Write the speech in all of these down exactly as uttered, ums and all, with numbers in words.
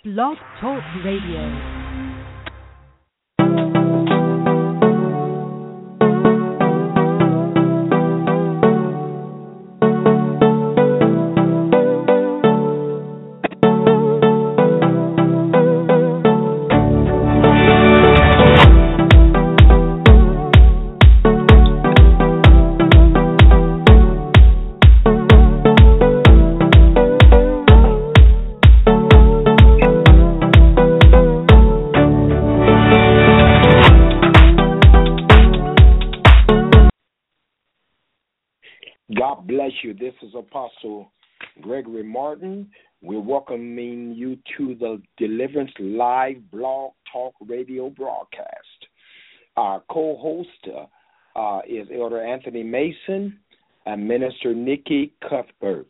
Blog Talk Radio. God bless you. This is Apostle Gregory Martin. We're welcoming you to the Deliverance Live Blog Talk Radio broadcast. Our co-host uh, uh, is Elder Anthony Mason and Minister Nikki Cuthbert.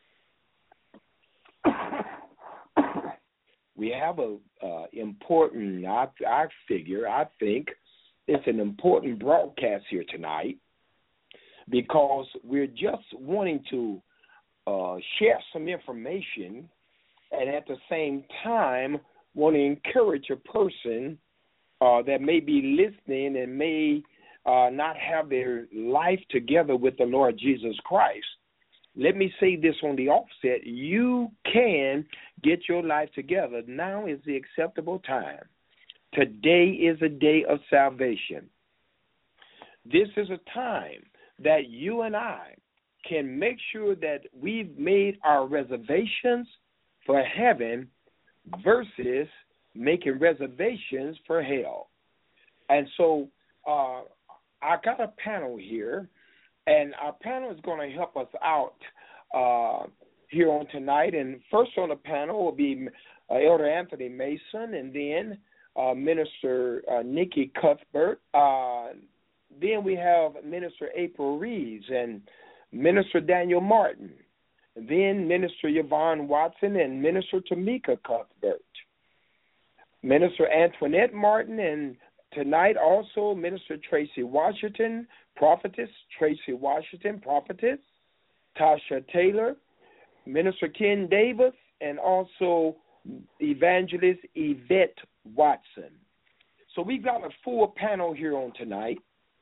We have a uh, important, I, I figure, I think, it's an important broadcast here tonight, because we're just wanting to uh, share some information and at the same time want to encourage a person uh, that may be listening and may uh, not have their life together with the Lord Jesus Christ. Let me say this on the offset. You can get your life together. Now is the acceptable time. Today is a day of salvation. This is a time that you and I can make sure that we've made our reservations for heaven versus making reservations for hell. And so uh, I got a panel here, and our panel is going to help us out uh, here on tonight. And first on the panel will be uh, Elder Anthony Mason, and then uh, Minister uh, Nikki Cuthbert. Uh, Then we have Minister April Reeves and Minister Daniel Martin. Then Minister Yvonne Watson and Minister Tamika Cuthbert. Minister Antoinette Martin, and tonight also Minister Tracy Washington, Prophetess Tracy Washington, Prophetess Tasha Taylor, Minister Ken Davis, and also Evangelist Yvette Watson. So we've got a full panel here on tonight.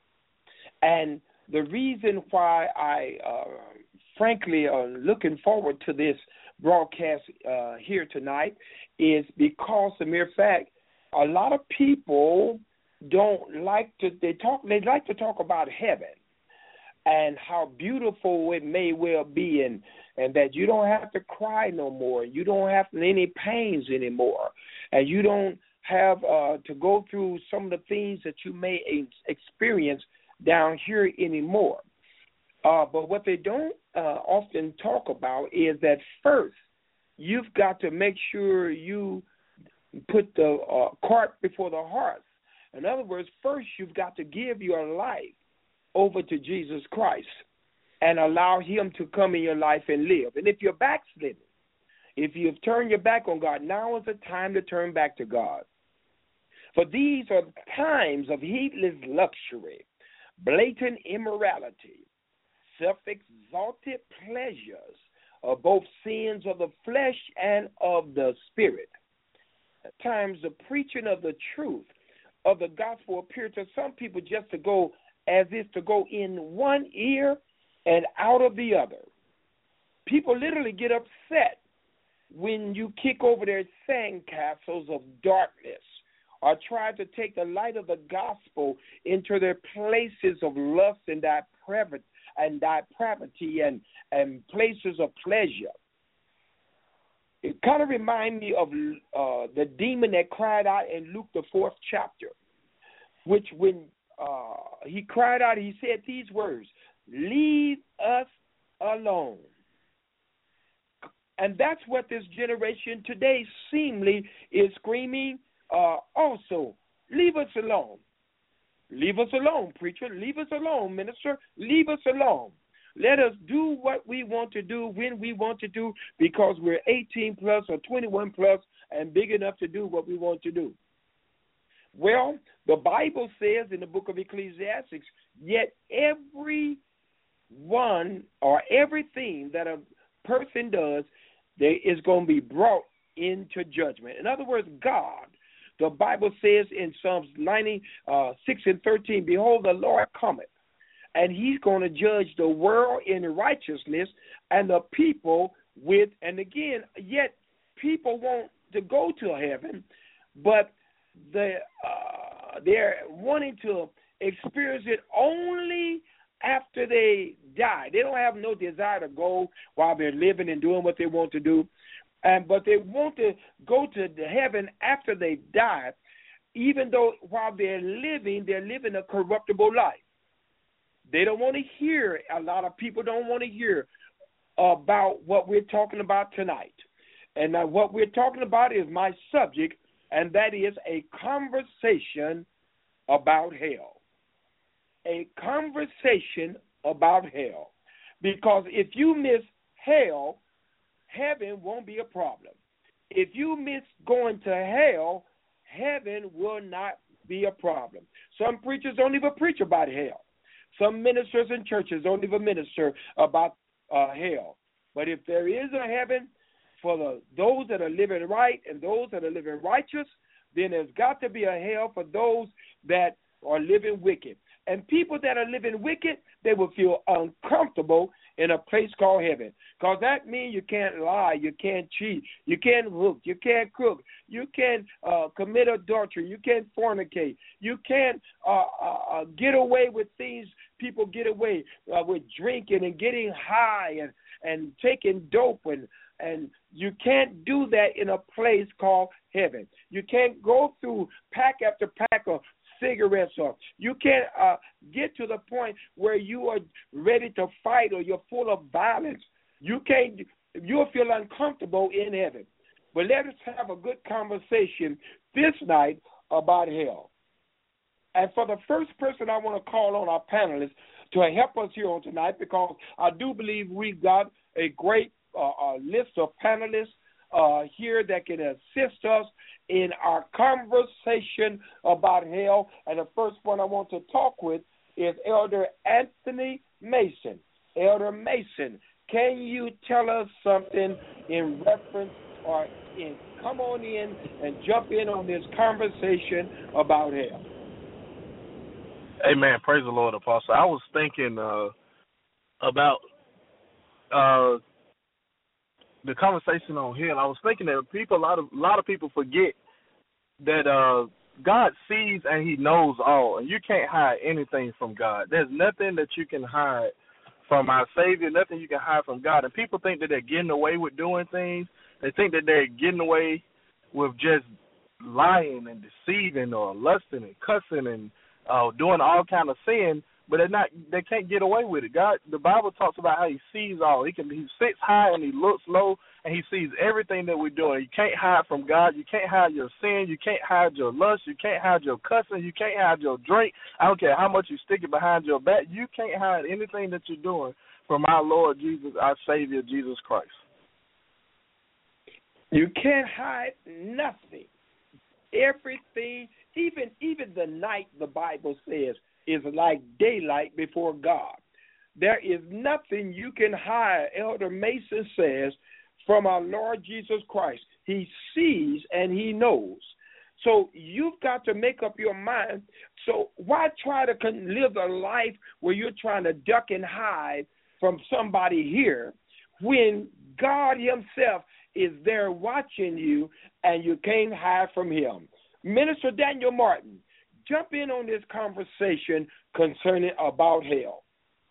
And the reason why I, uh, frankly, am looking forward to this broadcast uh, here tonight is because, the mere fact, a lot of people don't like to. They talk. They like to talk about heaven and how beautiful it may well be, and and that you don't have to cry no more. You don't have any pains anymore, and you don't have uh, to go through some of the things that you may experience down here anymore. Uh, but what they don't uh, often talk about is that first, you've got to make sure you put the uh, cart before the horse. In other words, first you've got to give your life over to Jesus Christ and allow him to come in your life and live. And if you're backslidden, if you've turned your back on God, now is the time to turn back to God. For these are times of heedless luxury, blatant immorality, self-exalted pleasures of both sins of the flesh and of the spirit. At times, the preaching of the truth of the gospel appears to some people just to go as if to go in one ear and out of the other. People literally get upset when you kick over their sandcastles of darkness, or try to take the light of the gospel into their places of lust and depravity and depravity and, and places of pleasure. It kind of reminds me of uh, the demon that cried out in Luke, the fourth chapter, which when uh, he cried out, he said these words, "Leave us alone." And that's what this generation today seemingly is screaming. Uh, also, leave us alone. Leave us alone, preacher. Leave us alone, minister. Leave us alone. Let us do what we want to do when we want to do, because we're eighteen plus or twenty-one plus and big enough to do what we want to do. Well, the Bible says in the book of Ecclesiastes, yet every one or everything that a person does, there is going to be brought into judgment. In other words, God, the Bible says in Psalms ninety-six and thirteen, behold, the Lord cometh, and he's going to judge the world in righteousness and the people with, and again, yet people want to go to heaven, but the, uh, they're wanting to experience it only after they die. They don't have no desire to go while they're living and doing what they want to do, and but they want to go to the heaven after they die, even though while they're living, they're living a corruptible life. They don't want to hear, a lot of people don't want to hear about what we're talking about tonight. And now what we're talking about is my subject, and that is a conversation about hell. A conversation about hell. Because if you miss hell, heaven won't be a problem. If you miss going to hell, heaven will not be a problem. Some preachers don't even preach about hell. Some ministers in churches don't even minister about uh, hell. But if there is a heaven for the, those that are living right and those that are living righteous, then there's got to be a hell for those that are living wicked. And people that are living wicked, they will feel uncomfortable in a place called heaven. Because that means you can't lie, you can't cheat, you can't hook, you can't cook, you can't uh, commit adultery, you can't fornicate, you can't uh, uh, get away with things people get away uh, with drinking and getting high and, and taking dope, and, and you can't do that in a place called heaven. You can't go through pack after pack of cigarettes, or you can't uh, get to the point where you are ready to fight or you're full of violence. You can't, you'll feel uncomfortable in heaven. But let us have a good conversation this night about hell. And for the first person I want to call on our panelists to help us here on tonight, because I do believe we've got a great uh, uh, list of panelists uh, here that can assist us in our conversation about hell. And the first one I want to talk with is Elder Anthony Mason. Elder Mason, can you tell us something in reference or in, come on in and jump in on this conversation about hell? Amen. Praise the Lord, Apostle. I was thinking uh, about uh, the conversation on hell. I was thinking that people, a lot of a lot of people forget that uh, God sees and He knows all, and you can't hide anything from God. There's nothing that you can hide from our Savior, nothing you can hide from God. And people think that they're getting away with doing things. They think that they're getting away with just lying and deceiving or lusting and cussing and uh, doing all kind of sin, but they're not. They can't get away with it. God, the Bible talks about how He sees all. He can. He sits high and He looks low, and He sees everything that we're doing. You can't hide from God. You can't hide your sin. You can't hide your lust. You can't hide your cussing. You can't hide your drink. I don't care how much you stick it behind your back. You can't hide anything that you're doing from our Lord Jesus, our Savior, Jesus Christ. You can't hide nothing. Everything, even even the night, the Bible says, is like daylight before God. There is nothing you can hide, Elder Mason says, from our Lord Jesus Christ. He sees and He knows. So you've got to make up your mind. So why try to live a life where you're trying to duck and hide from somebody here when God Himself is there watching you and you can't hide from Him? Minister Daniel Martin, jump in on this conversation concerning about hell.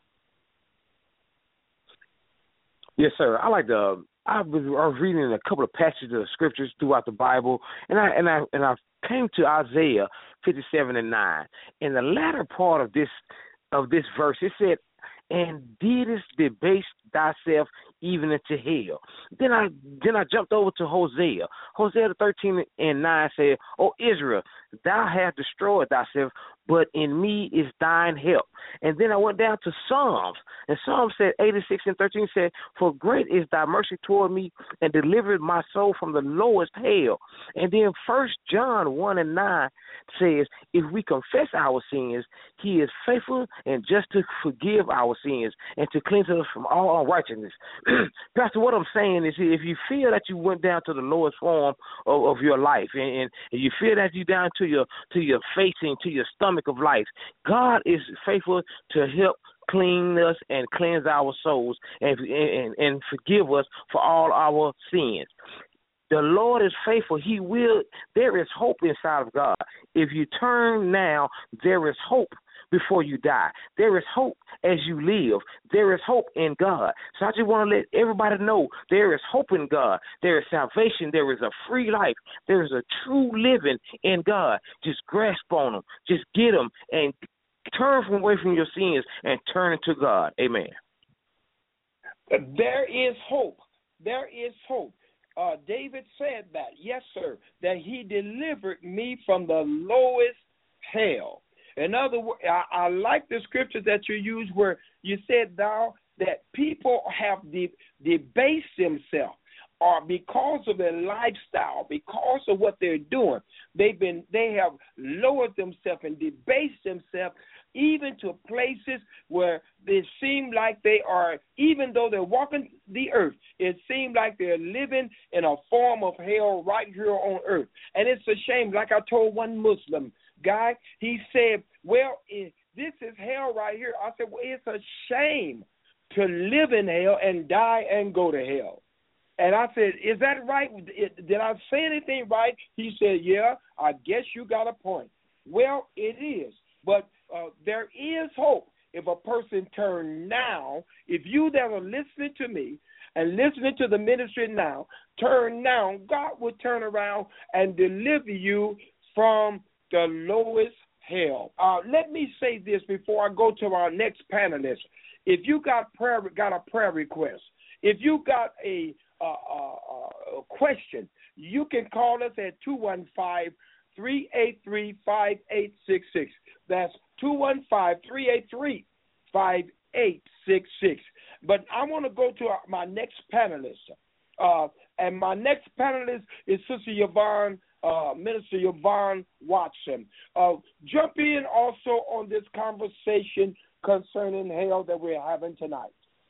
Yes, sir. I like to. I was, I was reading a couple of passages of scriptures throughout the Bible, and I and I and I came to Isaiah fifty-seven and nine. In the latter part of this of this verse, it said, "And didst debase thyself even into hell." Then I then I jumped over to Hosea. Hosea thirteen and nine said, "O Israel, thou hast destroyed thyself, but in me is thine help. And then I went down to Psalms, and Psalms said eighty-six and thirteen said, for great is thy mercy toward me, and delivered my soul from the lowest hell. And then First John one and nine says, if we confess our sins, he is faithful and just to forgive our sins and to cleanse us from all unrighteousness. Pastor, what I'm saying is, if you feel that you went down to the lowest form of, of your life, and, and you feel that you down to your to your facing, to your stomach of life, God is faithful to help clean us and cleanse our souls and, and, and forgive us for all our sins. The Lord is faithful. He will. There is hope inside of God. If you turn now, there is hope before you die. There is hope as you live. There is hope in God. So I just want to let everybody know there is hope in God. There is salvation. There is a free life. There is a true living in God. Just grasp on them. Just get them and turn from away from your sins and turn to God. Amen. There is hope. There is hope. Uh, David said that, yes, sir, that he delivered me from the lowest hell. In other words, I, I like the scripture that you used where you said, thou, that people have de- debased themselves, or because of their lifestyle, because of what they're doing, they've been, they have lowered themselves and debased themselves even to places where it seems like they are, even though they're walking the earth, it seems like they're living in a form of hell right here on earth. And it's a shame. Like I told one Muslim guy, he said, well, if this is hell right here. I said, well, it's a shame to live in hell and die and go to hell. And I said, is that right? Did I say anything right? He said, yeah, I guess you got a point. Well, it is. But uh, there is hope if a person turn now. If you that are listening to me and listening to the ministry now, turn now, God will turn around and deliver you from the lowest hell. Uh, let me say this before I go to our next panelist. If you got prayer, got a prayer request, if you got a, uh, uh, a question, you can call us at two one five, three eight three, five eight six six. That's two one five, three eight three, five eight six six. But I want to go to our, my next panelist. Uh, and my next panelist is Sister Yvonne, uh, Minister Yvonne Watson. Uh, jump in also on this conversation concerning hell that we're having tonight.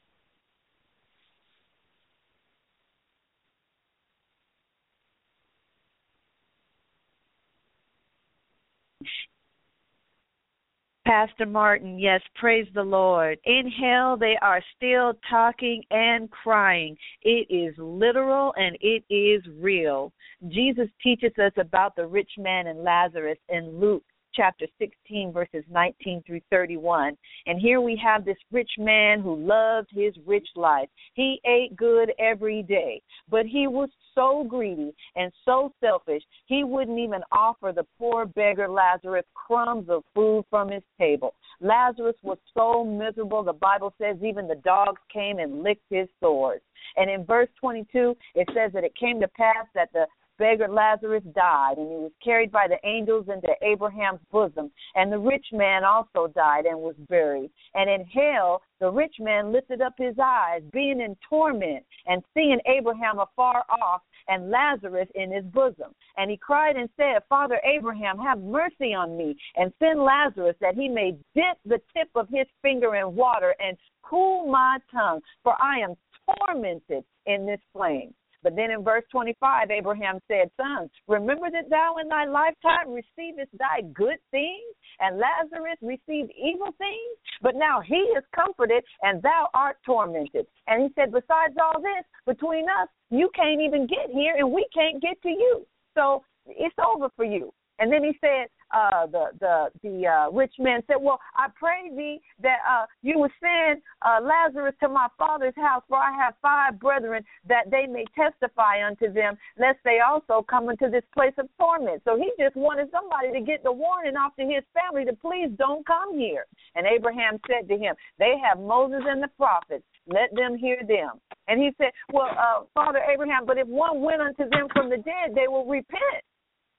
Pastor Martin, yes, praise the Lord. In hell, they are still talking and crying. It is literal and it is real. Jesus teaches us about the rich man and Lazarus in Luke chapter sixteen, verses nineteen through thirty-one. And here we have this rich man who loved his rich life. He ate good every day, but he was so greedy and so selfish, he wouldn't even offer the poor beggar Lazarus crumbs of food from his table. Lazarus was so miserable, the Bible says even the dogs came and licked his sores. And in verse twenty-two, it says that it came to pass that the beggar Lazarus died, and he was carried by the angels into Abraham's bosom. And the rich man also died and was buried. And in hell, the rich man lifted up his eyes, being in torment, and seeing Abraham afar off, and Lazarus in his bosom. And he cried and said, Father Abraham, have mercy on me, and send Lazarus that he may dip the tip of his finger in water and cool my tongue, for I am tormented in this flame. But then in verse twenty-five, Abraham said, Son, remember that thou in thy lifetime receivest thy good things, and Lazarus received evil things? But now he is comforted, and thou art tormented. And he said, besides all this, between us, you can't even get here, and we can't get to you. So it's over for you. And then he said, uh, the the the uh, rich man said, well, I pray thee that uh, you would send uh, Lazarus to my father's house, for I have five brethren, that they may testify unto them, lest they also come into this place of torment. So he just wanted somebody to get the warning off to his family to please don't come here. And Abraham said to him, they have Moses and the prophets. Let them hear them. And he said, well, uh, Father Abraham, but if one went unto them from the dead, they will repent.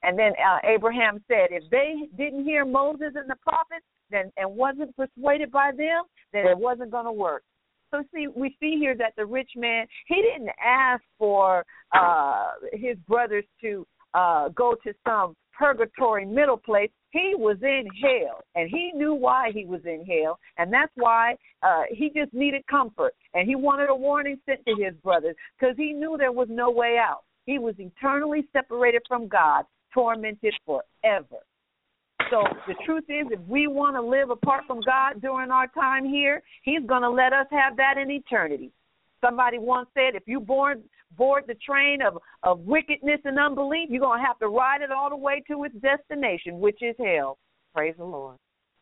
And then uh, Abraham said, if they didn't hear Moses and the prophets then and wasn't persuaded by them, then it wasn't going to work. So see, we see here that the rich man, he didn't ask for uh, his brothers to uh, go to some purgatory middle place. He was in hell, and he knew why he was in hell, and that's why uh, he just needed comfort, and he wanted a warning sent to his brothers because he knew there was no way out. He was eternally separated from God, tormented forever. So the truth is, if we want to live apart from God during our time here, he's going to let us have that in eternity. Somebody once said, if you board, board the train of, of wickedness and unbelief, you're going to have to ride it all the way to its destination, which is hell. Praise the Lord.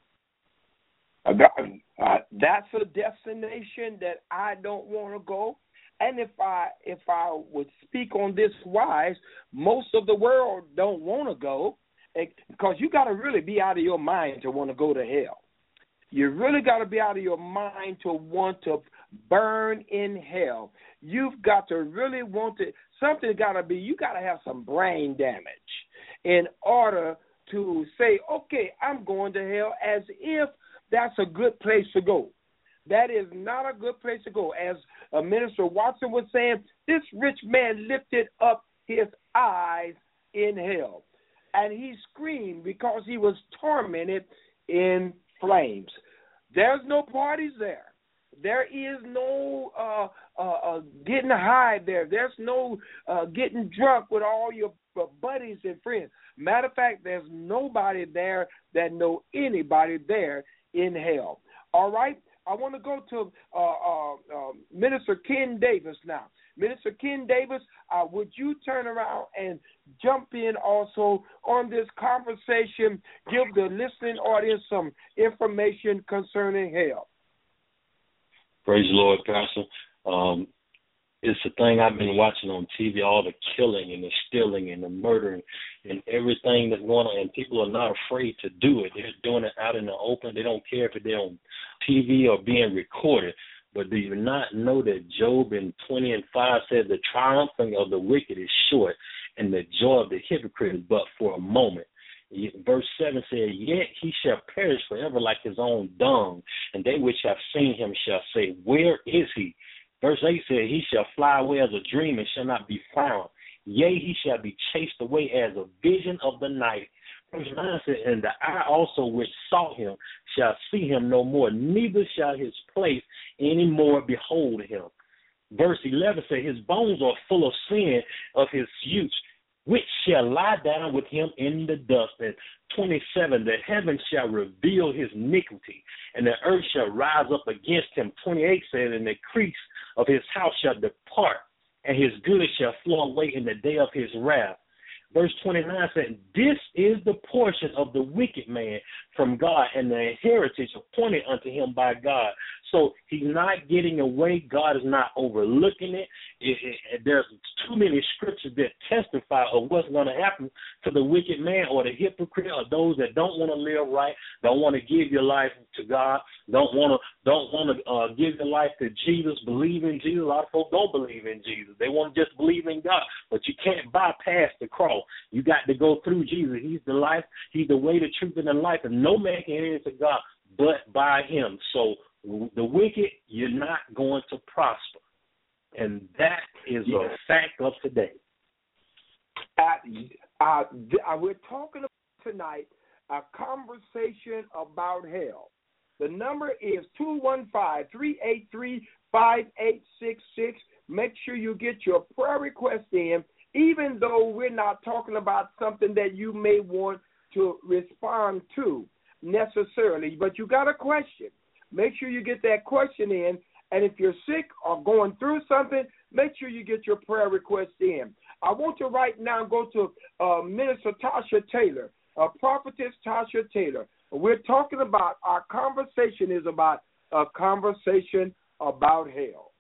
Uh, uh, that's a destination that I don't want to go. And if I if I would speak on this wise, most of the world don't want to go, because you got to really be out of your mind to want to go to hell. You really got to be out of your mind to want to burn in hell. You've got to really want to, something got to be, you got to have some brain damage in order to say, okay, I'm going to hell, as if that's a good place to go. That is not a good place to go. As uh, Minister Watson was saying, this rich man lifted up his eyes in hell, and he screamed because he was tormented in flames. There's no parties there. There is no uh, uh, uh, getting high there. There's no uh, getting drunk with all your buddies and friends. Matter of fact, there's nobody there that know anybody there in hell. All right? I want to go to uh, uh, uh, Minister Ken Davis now. Minister Ken Davis, uh, would you turn around and jump in also on this conversation, give the listening audience some information concerning hell? Praise the Lord, Pastor. Um, it's a thing I've been watching on T V, all the killing and the stealing and the murdering and everything that's going on, and people are not afraid to do it. They're doing it out in the open. They don't care if they're on T V or being recorded. But do you not know that Job in twenty and five said the triumphing of the wicked is short and the joy of the hypocrite is but for a moment? Verse seven said, yet he shall perish forever like his own dung, and they which have seen him shall say, where is he? Verse eight said, he shall fly away as a dream and shall not be found. Yea, he shall be chased away as a vision of the night. Verse nine said, and the eye also which saw him shall see him no more, neither shall his place any more behold him. Verse eleven said, his bones are full of sin of his youth, which shall lie down with him in the dust. And twenty-seven, the heavens shall reveal his iniquity, and the earth shall rise up against him. twenty-eight said, and the crease of his house shall depart, and his goods shall flow away in the day of his wrath. Verse twenty-nine said, this is the portion of the wicked man from God, and the heritage appointed unto him by God. So he's not getting away. God is not overlooking it. It, it, it there's too many scriptures that testify of what's going to happen to the wicked man or the hypocrite or those that don't want to live right, don't want to give your life to God, don't want to don't want to uh, give your life to Jesus, believe in Jesus. A lot of folks don't believe in Jesus. They want to just believe in God, but you can't bypass the cross. You got to go through Jesus. He's the life. He's the way, the truth, and the life, and no man can enter to God but by him. So the wicked, you're not going to prosper. And that is yes. a fact of today. Uh, uh, we're talking about tonight a conversation about hell. The number is two one five, three eight three, five eight six six. Make sure you get your prayer request in, even though we're not talking about something that you may want to respond to necessarily, but you got a question. Make sure you get that question in, and if you're sick or going through something, make sure you get your prayer request in. I want to right now go to uh, Minister Tasha Taylor, uh, Prophetess Tasha Taylor. We're talking about, our conversation is about a conversation about hell.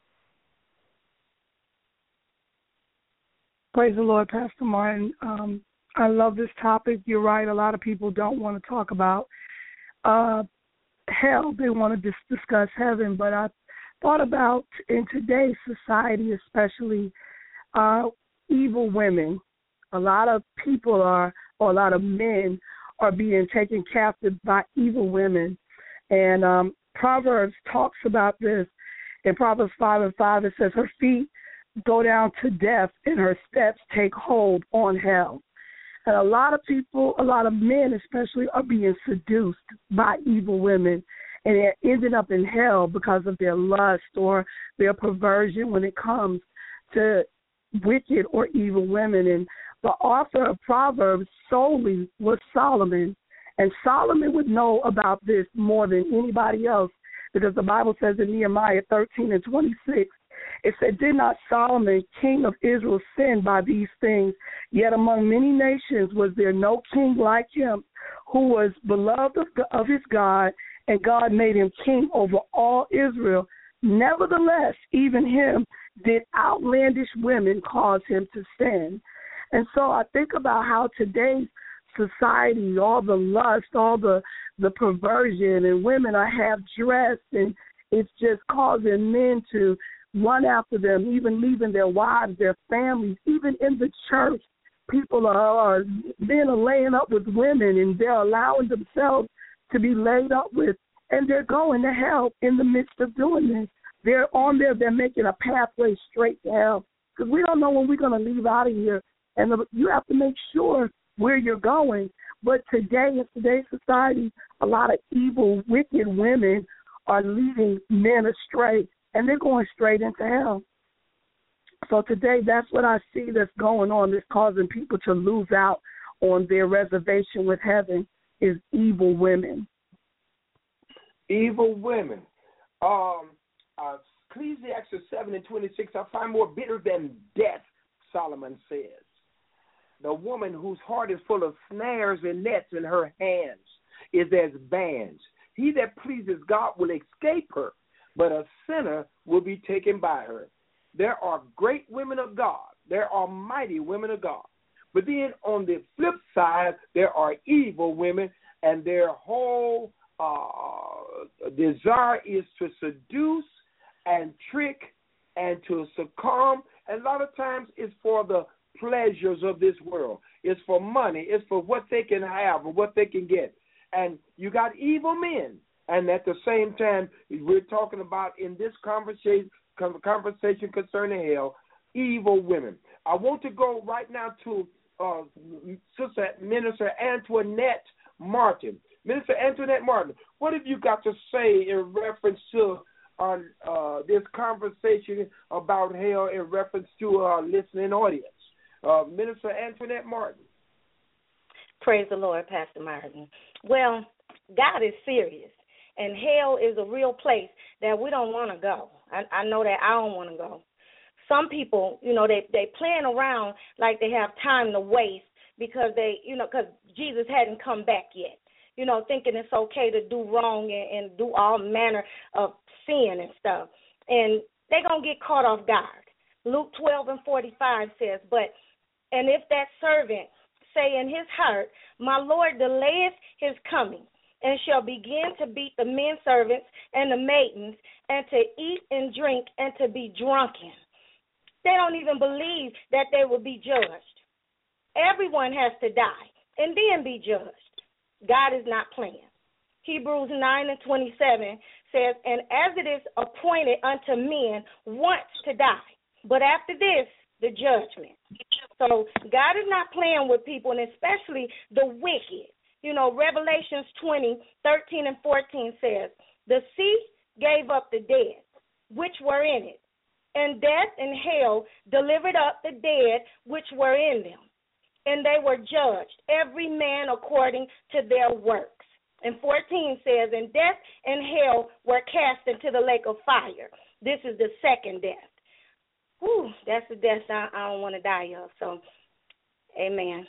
Praise the Lord, Pastor Martin. Um, I love this topic. You're right. A lot of people don't want to talk about uh, hell. They want to just discuss heaven. But I thought about, in today's society especially, uh, evil women, A lot of people are, or a lot of men are being taken captive by evil women. And um, Proverbs talks about this. In Proverbs five and five, it says, her feet go down to death and her steps take hold on hell. And a lot of people, a lot of men especially, are being seduced by evil women, and they're ending up in hell because of their lust or their perversion when it comes to wicked or evil women. And the author of Proverbs solely was Solomon, and Solomon would know about this more than anybody else, because the Bible says in Nehemiah thirteen and twenty-six, it said, did not Solomon, king of Israel, sin by these things? Yet among many nations was there no king like him, who was beloved of, of his God, and God made him king over all Israel. Nevertheless, even him did outlandish women cause him to sin. And so I think about how today's society, all the lust, all the, the perversion, and women are half dressed, and it's just causing men to run after them, even leaving their wives, their families, even in the church. People are, are men are laying up with women, and they're allowing themselves to be laid up with, and they're going to hell in the midst of doing this. They're on there, they're making a pathway straight to hell, because we don't know when we're going to leave out of here, and the, you have to make sure where you're going. But today, in today's society, a lot of evil, wicked women are leading men astray, and they're going straight into hell. So today, that's what I see that's going on, that's causing people to lose out on their reservation with heaven, is evil women. Evil women. Um, uh, Ecclesiastes seven and twenty-six, I find more bitter than death, Solomon says. The woman whose heart is full of snares and nets in her hands is as bands. He that pleases God will escape her, but a sinner will be taken by her. There are great women of God. There are mighty women of God. But then on the flip side, there are evil women, and their whole uh, desire is to seduce and trick and to succumb. And a lot of times it's for the pleasures of this world. It's for money. It's for what they can have or what they can get. And you got evil men. And at the same time, we're talking about in this conversation conversation concerning hell, evil women. I want to go right now to uh, Sister Minister Antoinette Martin. Minister Antoinette Martin, what have you got to say in reference to uh, uh, this conversation about hell in reference to our listening audience? Uh, Minister Antoinette Martin. Praise the Lord, Pastor Martin. Well, God is serious, and hell is a real place that we don't want to go. I, I know that I don't want to go. Some people, you know, they they playing around like they have time to waste because they, you know, because Jesus hadn't come back yet. You know, thinking it's okay to do wrong and, and do all manner of sin and stuff. And they're going to get caught off guard. Luke twelve and forty-five says, but, and if that servant say in his heart, my Lord delayeth his coming, and shall begin to beat the men servants and the maidens, and to eat and drink, and to be drunken. They don't even believe that they will be judged. Everyone has to die and then be judged. God is not playing. Hebrews nine and twenty-seven says, and as it is appointed unto men once to die, but after this, the judgment. So God is not playing with people, and especially the wicked. You know, Revelations twenty, thirteen and fourteen says, the sea gave up the dead, which were in it, and death and hell delivered up the dead which were in them. And they were judged, every man according to their works. And fourteen says, and death and hell were cast into the lake of fire. This is the second death. Whew, that's the death I, I don't want to die of. So, amen.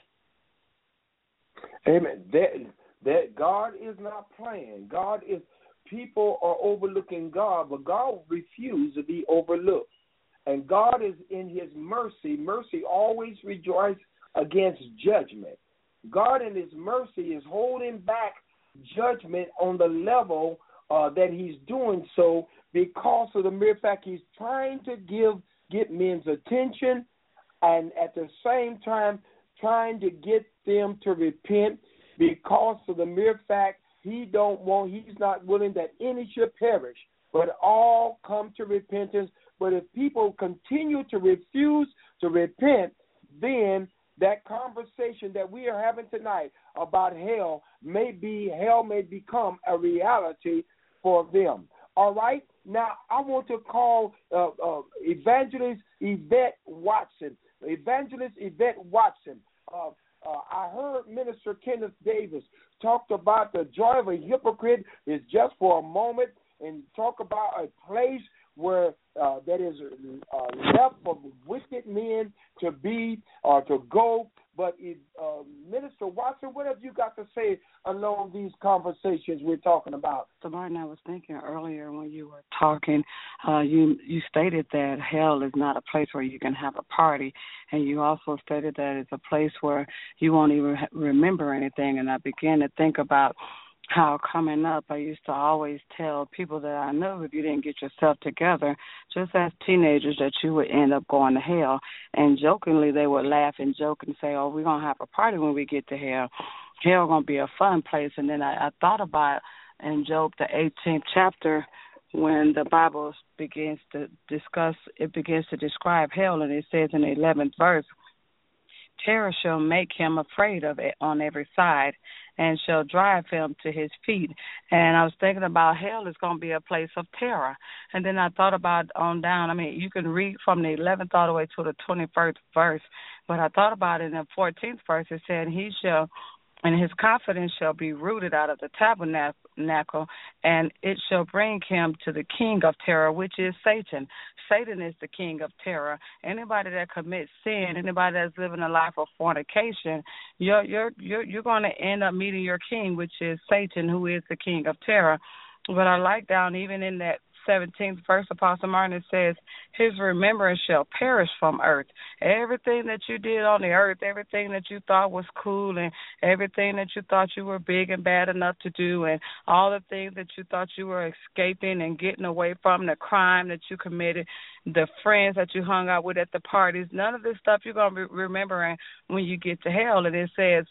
Amen. That, that God is not playing. God is, people are overlooking God, but God refuses to be overlooked. And God is in his mercy. Mercy always rejoices against judgment. God in his mercy is holding back judgment on the level uh, that he's doing so because of the mere fact he's trying to give get men's attention, and at the same time trying to get them to repent because of the mere fact he don't want, he's not willing that any should perish, but all come to repentance. But if people continue to refuse to repent, then that conversation that we are having tonight about hell may be, hell may become a reality for them. All right? Now, I want to call uh, uh, Evangelist Yvette Watson. Evangelist Yvette Watson. Uh, uh, I heard Minister Kenneth Davis talked about the joy of a hypocrite is just for a moment, and talk about a place where uh, that is uh, left for wicked men to be or to go. But if, uh, Minister Watson, what have you got to say along these conversations we're talking about? So, Martin, I was thinking earlier when you were talking, uh, you you stated that hell is not a place where you can have a party, and you also stated that it's a place where you won't even remember anything. And I began to think about how coming up, I used to always tell people that I knew if you didn't get yourself together, just as teenagers, that you would end up going to hell. And jokingly, they would laugh and joke and say, oh, we're going to have a party when we get to hell. Hell going to be a fun place. And then I, I thought about in Job, the eighteenth chapter, when the Bible begins to discuss, it begins to describe hell, and it says in the eleventh verse, terror shall make him afraid of it on every side, and shall drive him to his feet. And I was thinking about hell is going to be a place of terror. And then I thought about on down, I mean, you can read from the eleventh all the way to the twenty-first verse, but I thought about it in the fourteenth verse. It said, he shall, and his confidence shall be rooted out of the tabernacle, and it shall bring him to the king of terror, which is Satan. Satan is the king of terror. Anybody that commits sin, anybody that's living a life of fornication, you're you're you're, you're going to end up meeting your king, which is Satan, who is the king of terror. But I like down even in that seventeenth verse, Apostle Martin, it says, his remembrance shall perish from earth. Everything that you did on the earth, everything that you thought was cool, and everything that you thought you were big and bad enough to do, and all the things that you thought you were escaping and getting away from, the crime that you committed, the friends that you hung out with at the parties, none of this stuff you're going to be remembering when you get to hell. And it says,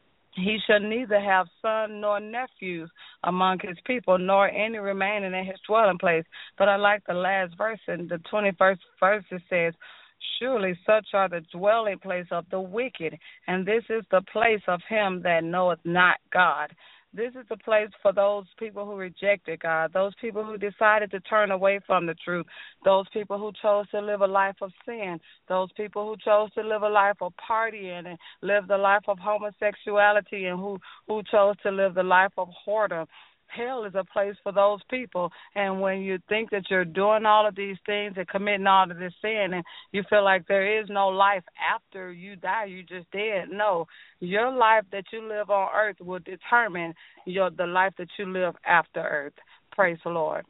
he shall neither have son nor nephews among his people, nor any remaining in his dwelling place. But I like the last verse in the twenty-first verse. It says, surely such are the dwelling place of the wicked, and this is the place of him that knoweth not God. This is the place for those people who rejected God, those people who decided to turn away from the truth, those people who chose to live a life of sin, those people who chose to live a life of partying and live the life of homosexuality, and who, who chose to live the life of whoredom. Hell is a place for those people. And when you think that you're doing all of these things and committing all of this sin, and you feel like there is no life after you die, you just dead. No, your life that you live on earth will determine your the life that you live after earth. Praise the Lord.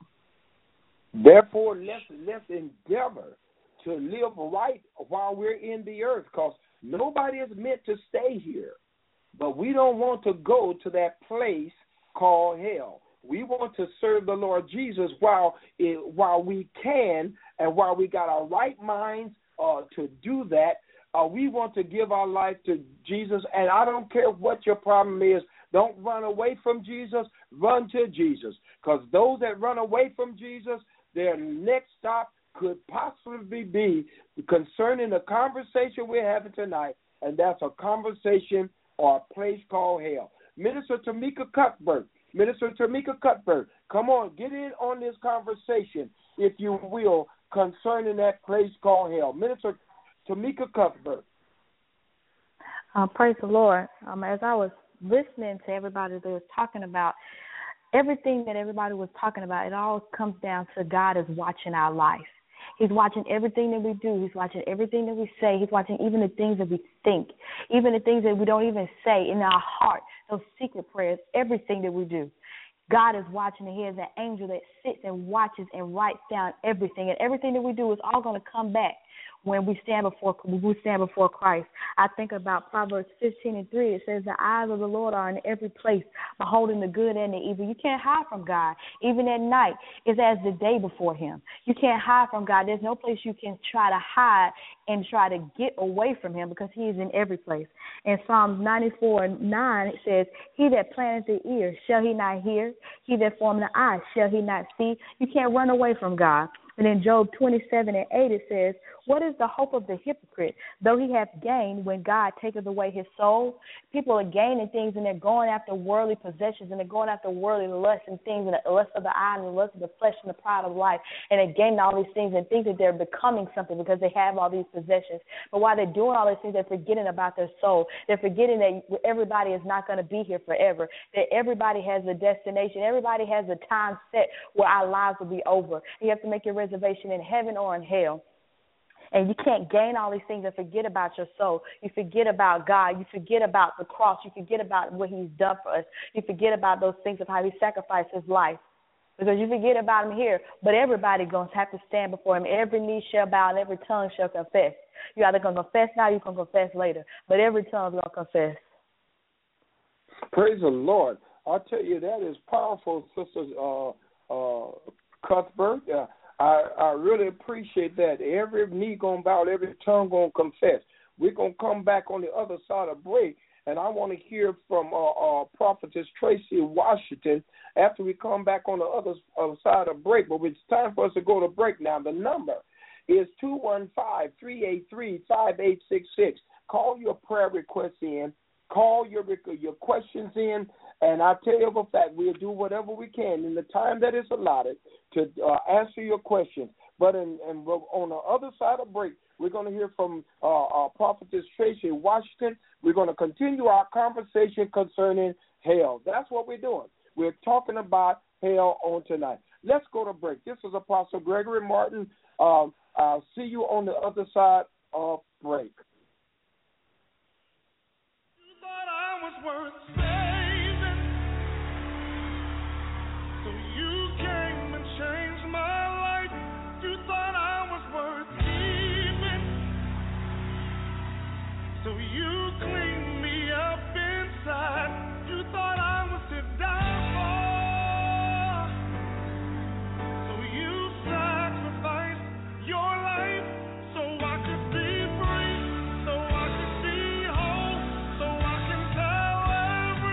Therefore, let's, let's endeavor to live right while we're in the earth, because nobody is meant to stay here. But we don't want to go to that place called hell. We want to serve the Lord Jesus while it, while we can, and while we got our right minds uh, to do that. Uh, we want to give our life to Jesus, and I don't care what your problem is. Don't run away from Jesus. Run to Jesus, because those that run away from Jesus, their next stop could possibly be concerning the conversation we're having tonight, and that's a conversation or a place called hell. Minister Tamika Cuthbert, Minister Tamika Cuthbert, come on, get in on this conversation, if you will, concerning that place called hell. Minister Tamika Cuthbert. Uh, praise the Lord. Um, as I was listening to everybody that was talking about, everything that everybody was talking about, it all comes down to God is watching our life. He's watching everything that we do. He's watching everything that we say. He's watching even the things that we think, even the things that we don't even say in our heart, those secret prayers, everything that we do. God is watching, and he has an angel that sits and watches and writes down everything. And everything that we do is all going to come back when we stand before when we stand before Christ. I think about Proverbs fifteen and three. It says, the eyes of the Lord are in every place, beholding the good and the evil. You can't hide from God. Even at night, it's as the day before him. You can't hide from God. There's no place you can try to hide and try to get away from him, because he is in every place. In Psalms ninety-four and nine, it says, he that planteth the ear, shall he not hear? He that formed the eye, shall he not see? You can't run away from God. And in Job twenty-seven and eight, it says, what is the hope of the hypocrite, though he hath gained, when God taketh away his soul? People are gaining things, and they're going after worldly possessions, and they're going after worldly lusts and things, and the lust of the eye and the lust of the flesh and the pride of life, and they're gaining all these things and think that they're becoming something because they have all these possessions. But while they're doing all these things, they're forgetting about their soul. They're forgetting that everybody is not going to be here forever, that everybody has a destination. Everybody has a time set where our lives will be over. You have to make your reservation in heaven or in hell. And you can't gain all these things and forget about your soul. You forget about God. You forget about the cross. You forget about what he's done for us. You forget about those things of how he sacrificed his life. Because you forget about him here, but everybody's going to have to stand before him. Every knee shall bow and every tongue shall confess. You're either going to confess now or you're going to confess later. But every tongue's going to confess. Praise the Lord. I'll tell you, that is powerful, Sister uh, uh, Cuthbert. Uh, I, I really appreciate that. Every knee going to bow, every tongue going to confess. We're going to come back on the other side of break, and I want to hear from uh, uh, Prophetess Tracy Washington after we come back on the other, other side of break. But it's time for us to go to break now. The number is two one five, three eight three, five eight six six. Call your prayer requests in. Call your your questions in, and I tell you for a fact, we'll do whatever we can in the time that is allotted to uh, answer your questions. But in, in, on the other side of break, we're going to hear from uh, our Prophetess Tracy Washington. We're going to continue our conversation concerning hell. That's what we're doing. We're talking about hell on tonight. Let's go to break. This is Apostle Gregory Martin. Um, I'll see you on the other side of break. Worth saving, so you came and changed my life. You thought I was worth keeping, so you cleaned me up inside. You thought I was to die for, so you sacrificed your life so I could be free, so I could be whole, so I can tell everybody.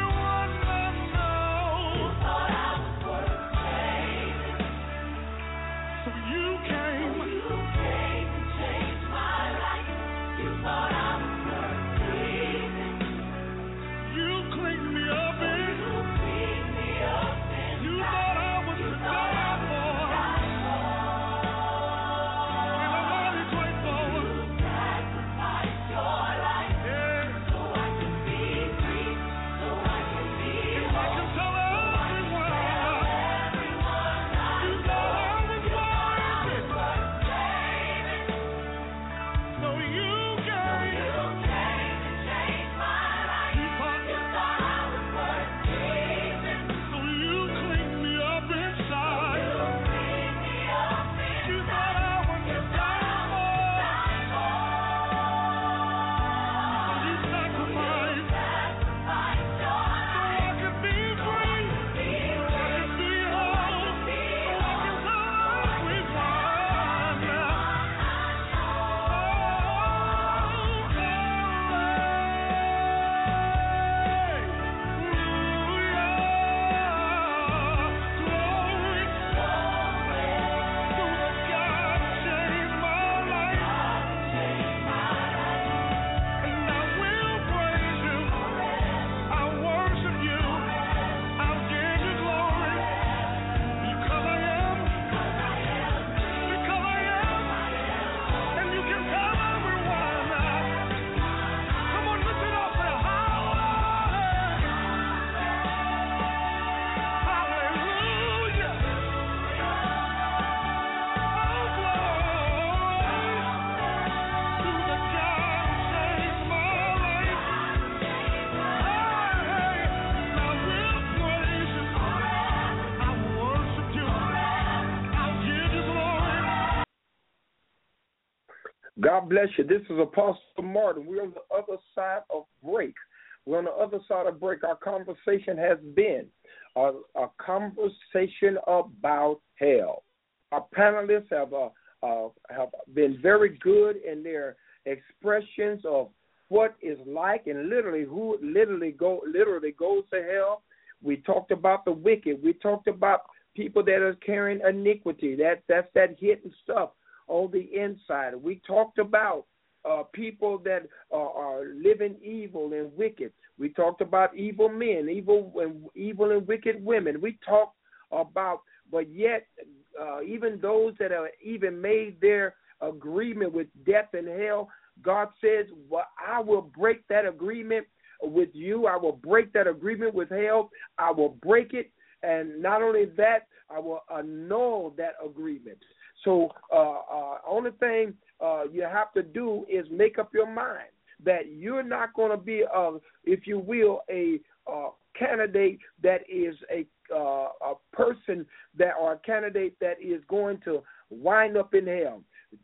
God bless you. This is Apostle Martin. We're on the other side of break. We're on the other side of break. Our conversation has been a, a conversation about hell. Our panelists have uh, uh, have been very good in their expressions of what is like and literally who literally go literally goes to hell. We talked about the wicked. We talked about people that are carrying iniquity. That that's that hidden stuff on the inside. We talked about uh, people that are, are living evil and wicked. We talked about evil men, evil and evil and wicked women. We talked about, but yet uh, even those that have even made their agreement with death and hell, God says, well, I will break that agreement with you. I will break that agreement with hell. I will break it. And not only that, I will annul that agreement. So uh, uh, only thing uh, you have to do is make up your mind that you're not going to be, uh, if you will, a uh, candidate that is a uh, a person that or a candidate that is going to wind up in hell.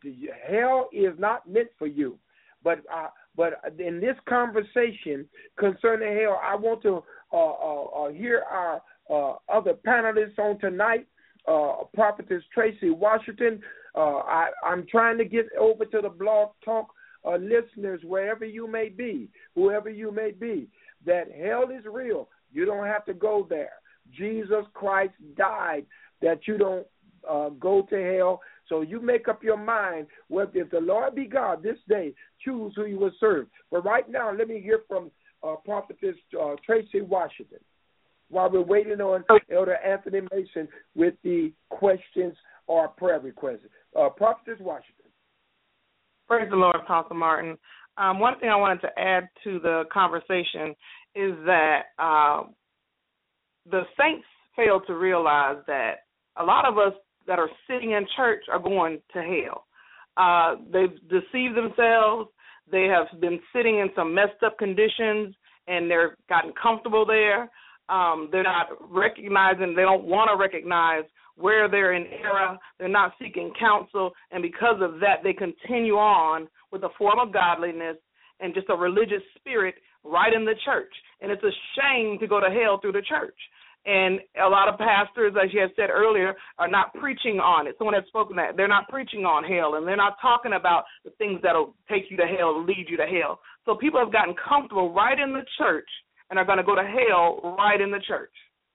Hell is not meant for you. But uh, but in this conversation concerning hell, I want to uh, uh, uh, hear our uh, other panelists on tonight. Uh, Prophetess Tracy Washington. Uh, I, I'm trying to get over to the Blog Talk uh, listeners, wherever you may be, whoever you may be, that hell is real. You don't have to go there. Jesus Christ died that you don't uh, go to hell. So you make up your mind, well, if the Lord be God this day, choose who you will serve. But right now, let me hear from uh, Prophetess uh, Tracy Washington while we're waiting on Elder Anthony Mason with the questions or prayer requests. Uh, Prophetess Washington. Praise the Lord, Apostle Martin. Um, one thing I wanted to add to the conversation is that uh, the saints fail to realize that a lot of us that are sitting in church are going to hell. Uh, they've deceived themselves. They have been sitting in some messed up conditions, and they're gotten comfortable there. Um, they're not recognizing, they don't want to recognize where they're in error. They're not seeking counsel, and because of that, they continue on with a form of godliness and just a religious spirit right in the church. And it's a shame to go to hell through the church. And a lot of pastors, as you had said earlier, are not preaching on it. Someone had spoken that. They're not preaching on hell, and they're not talking about the things that will take you to hell, lead you to hell. So people have gotten comfortable right in the church and are going to go to hell right in the church.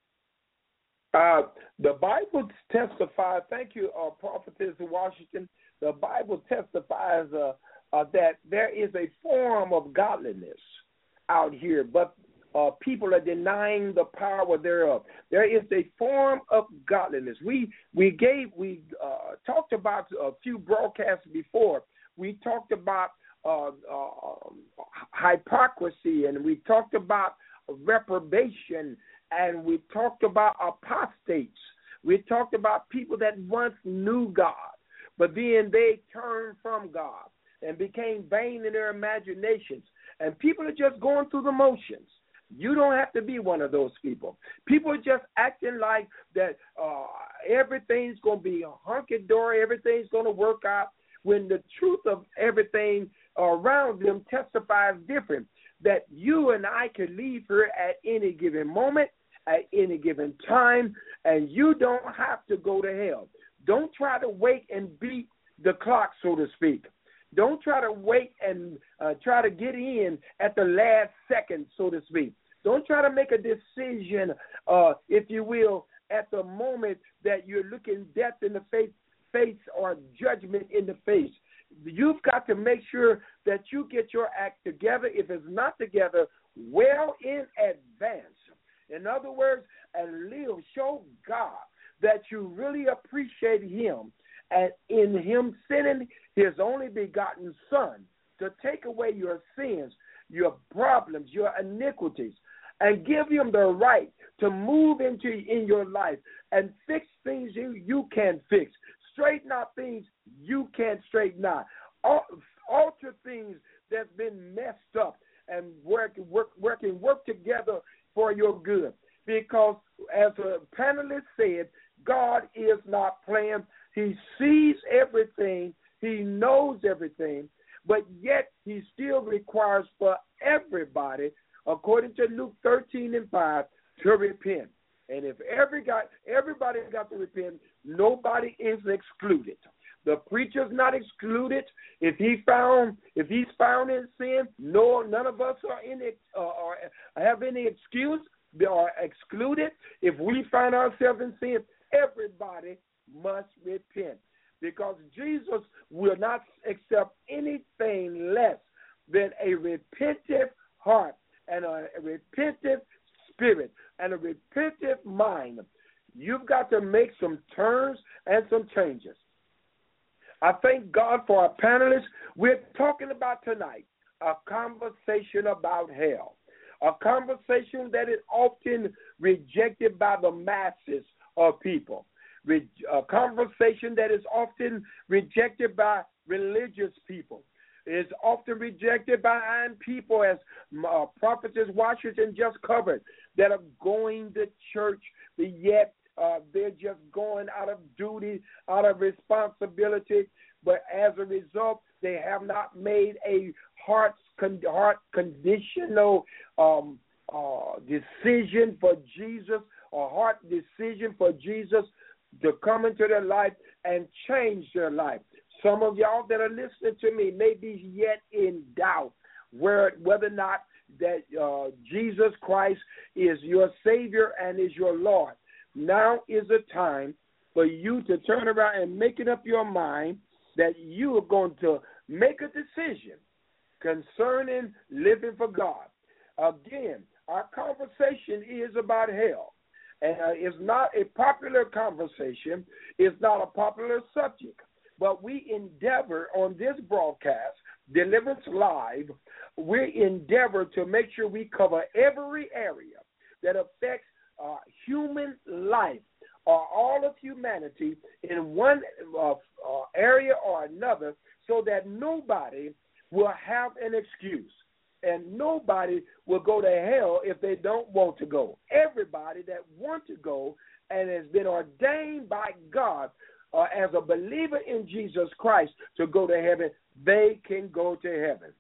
Uh, the Bible testifies, thank you, uh, Prophetess Washington, the Bible testifies uh, uh, that there is a form of godliness out here, but uh, people are denying the power thereof. There is a form of godliness. We we gave we uh, talked about a few broadcasts before. We talked about uh, uh, hypocrisy, and we talked about reprobation, and we talked about apostates. We talked about people that once knew God, but then they turned from God and became vain in their imaginations. And people are just going through the motions. You don't have to be one of those people. People are just acting like that uh, everything's going to be hunky-dory, everything's going to work out, when the truth of everything around them testifies different, that you and I can leave here at any given moment, at any given time, and you don't have to go to hell. Don't try to wait and beat the clock, so to speak. Don't try to wait and uh, try to get in at the last second, so to speak. Don't try to make a decision, uh, if you will, at the moment that you're looking death in the face, face or judgment in the face. You've got to make sure that you get your act together, if it's not together, well in advance. In other words, and live, show God that you really appreciate him, and in him sending his only begotten Son to take away your sins, your problems, your iniquities, and give him the right to move into in your life and fix things you, you can't fix, straighten out things you can't straighten out, alter things that's been messed up, and work, work, work and work together for your good. Because as a panelist said, God is not playing. He sees everything. He knows everything. but yet he still requires for everybody, according to Luke thirteen and five, to repent. And if every got, everybody got to repent, nobody is excluded. The preacher's not excluded. If he found, if he's found in sin, no, none of us are in it, uh, or have any excuse. They are excluded. If we find ourselves in sin, everybody must repent, because Jesus will not accept anything less than a repentant heart and a repentant spirit and a repentant mind. You've got to make some turns and some changes. I thank God for our panelists. We're talking about tonight a conversation about hell, a conversation that is often rejected by the masses of people, a conversation that is often rejected by religious people. It's often rejected by people, as uh, Prophetess Washington just covered, that are going to church, but yet uh, they're just going out of duty, out of responsibility. But as a result, they have not made a heart con- heart conditional um, uh, decision for Jesus, a heart decision for Jesus to come into their life and change their life. Some of y'all that are listening to me may be yet in doubt where, whether or not that uh, Jesus Christ is your Savior and is your Lord. Now is the time for you to turn around and make it up your mind that you are going to make a decision concerning living for God. Again, our conversation is about hell. And uh, it's not a popular conversation. It's not a popular subject. But we endeavor on this broadcast, Deliverance Live, we endeavor to make sure we cover every area that affects uh, human life or all of humanity in one uh, uh, area or another, so that nobody will have an excuse and nobody will go to hell if they don't want to go. Everybody that wants to go and has been ordained by God uh, as a believer in Jesus Christ to go to heaven, they can go to heaven.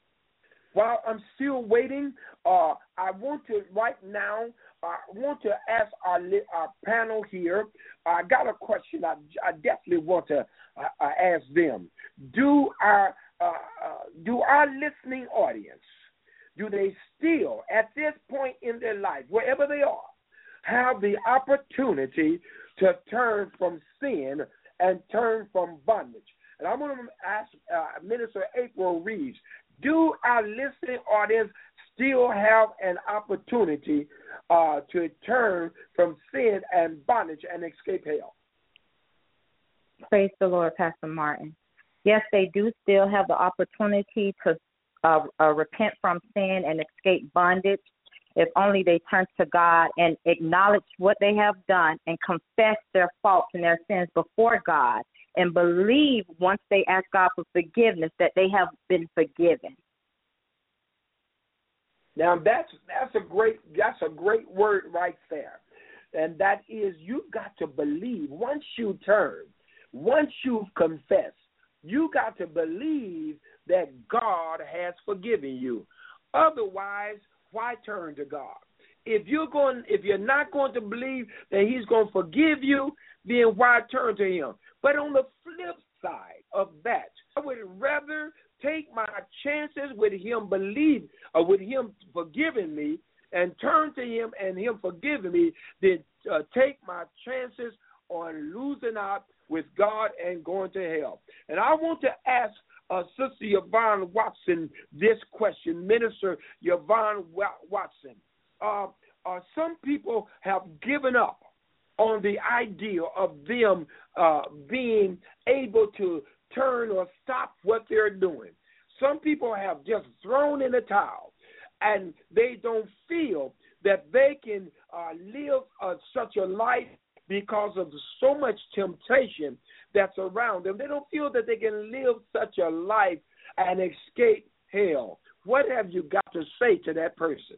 While I'm still waiting, uh, I want to right now, I want to ask our, our panel here. I got a question I, I definitely want to uh, ask them. Do our uh, uh, do our listening audience, do they still, at this point in their life, wherever they are, have the opportunity to turn from sin and turn from bondage? And I'm going to ask uh, Minister April Reeves, do our listening audience still have an opportunity uh, to turn from sin and bondage and escape hell? Praise the Lord, Pastor Martin. Yes, they do still have the opportunity to uh, uh, repent from sin and escape bondage if only they turn to God and acknowledge what they have done and confess their faults and their sins before God, and believe once they ask God for forgiveness that they have been forgiven. Now that's that's a great that's a great word right there, and that is, you've got to believe. Once you turn, once you've confessed, you got to believe that God has forgiven you. Otherwise, why turn to God? If you're going, if you're not going to believe that He's going to forgive you, then why turn to Him? But on the flip side of that, I would rather take my chances with Him believe or with Him forgiving me and turn to Him and Him forgiving me than uh, take my chances on losing out with God and going to hell. And I want to ask uh, Sister Yvonne Watson this question, Minister Yvonne Watson. Uh, uh, some people have given up on the idea of them uh, being able to turn or stop what they're doing. Some people have just thrown in the towel, and they don't feel that they can uh, live uh, such a life because of so much temptation that's around them. They don't feel that they can live such a life and escape hell. What have you got to say to that person?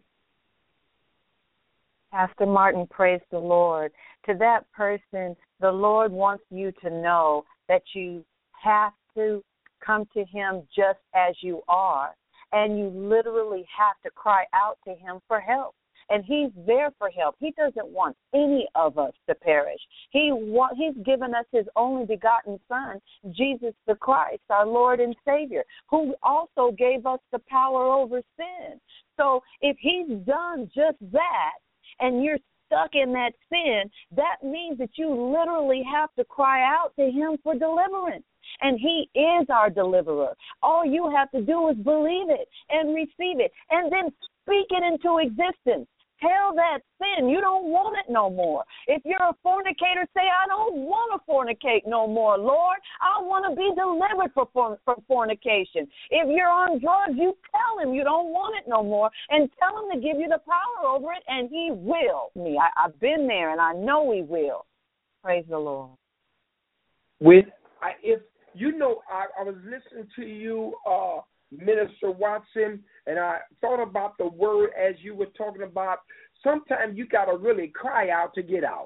Pastor Martin, praise the Lord. To that person, the Lord wants you to know that you have to come to him just as you are. And you literally have to cry out to him for help. And he's there for help. He doesn't want any of us to perish. He wa- He's given us his only begotten Son, Jesus the Christ, our Lord and Savior, who also gave us the power over sin. So if he's done just that and you're stuck in that sin, that means that you literally have to cry out to him for deliverance. And he is our deliverer. All you have to do is believe it and receive it and then speak it into existence. Tell that sin you don't want it no more. If you're a fornicator, say, I don't want to fornicate no more, Lord. I want to be delivered from, from fornication. If you're on drugs, you tell him you don't want it no more and tell him to give you the power over it, and he will. Me, I, I've been there, and I know he will. Praise the Lord. With I, if you know, I, I was listening to you, uh, Minister Watson, and I thought about the word as you were talking about. Sometimes you got to really cry out to get out.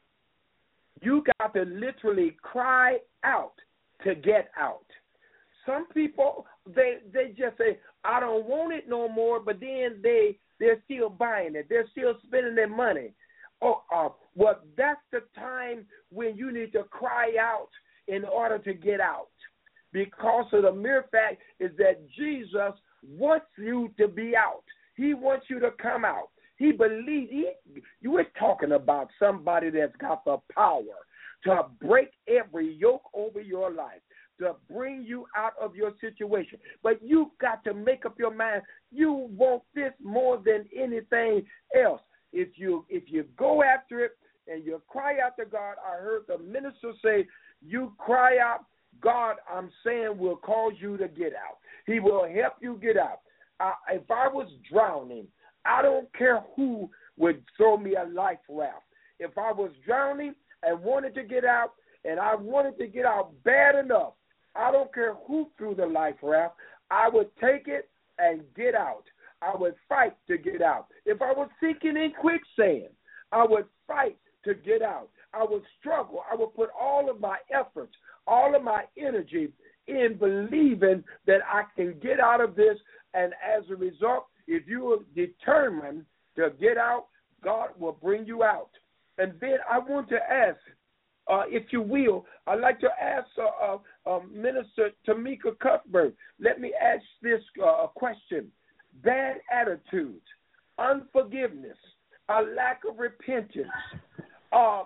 You got to literally cry out to get out. Some people, they they just say, I don't want it no more, but then they, they're still buying it. They're still spending their money. Oh, uh, well, that's the time when you need to cry out in order to get out. Because of the mere fact is that Jesus wants you to be out. He wants you to come out. He believes, he, you were talking about somebody that's got the power to break every yoke over your life, to bring you out of your situation. But you've got to make up your mind, you want this more than anything else. If you if you go after it and you cry out to God, I heard the minister say, you cry out, God, I'm saying, will cause you to get out. He will help you get out. Uh, if I was drowning, I don't care who would throw me a life raft. If I was drowning and wanted to get out, and I wanted to get out bad enough, I don't care who threw the life raft, I would take it and get out. I would fight to get out. If I was sinking in quicksand, I would fight to get out. I would struggle. I would put all of my efforts, all of my energy in believing that I can get out of this. And as a result, if you are determined to get out, God will bring you out. And then I want to ask, uh, if you will, I'd like to ask uh, uh, uh, Minister Tamika Cuthbert, let me ask this uh, question. Bad attitudes, unforgiveness, a lack of repentance, uh,